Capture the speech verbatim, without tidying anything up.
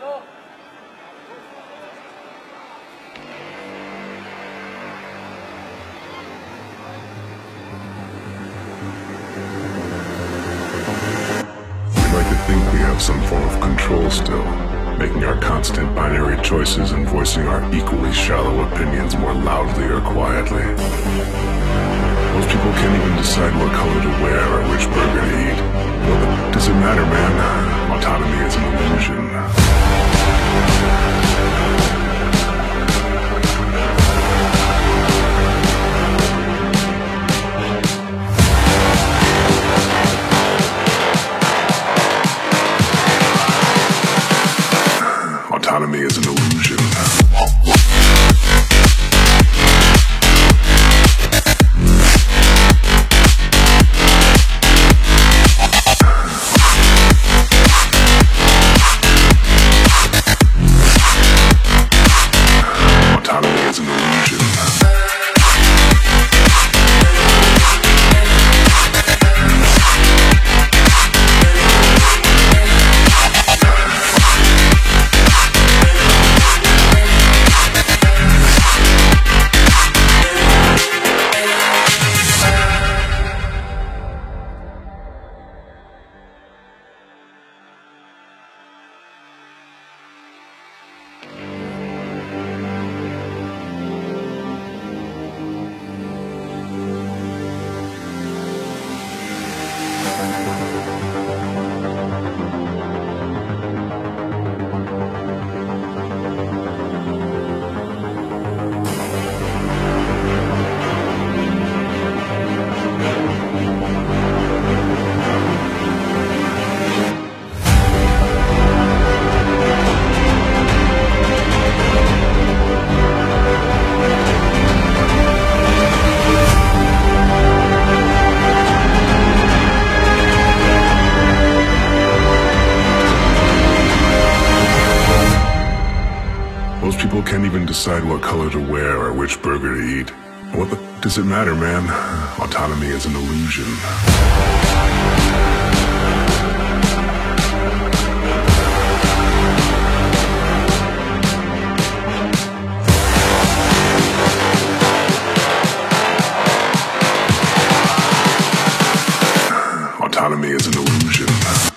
We have some form of control still, making our constant binary choices and voicing our equally shallow opinions more loudly or quietly. Most people can't even decide what color to wear or which burger to eat. Well, but does it matter, man? Autonomy is an illusion. Autonomy is an illusion. Autonomy is an illusion. Most people can't even decide what color to wear or which burger to eat. What the does it matter, man? Autonomy is an illusion. Autonomy is an illusion.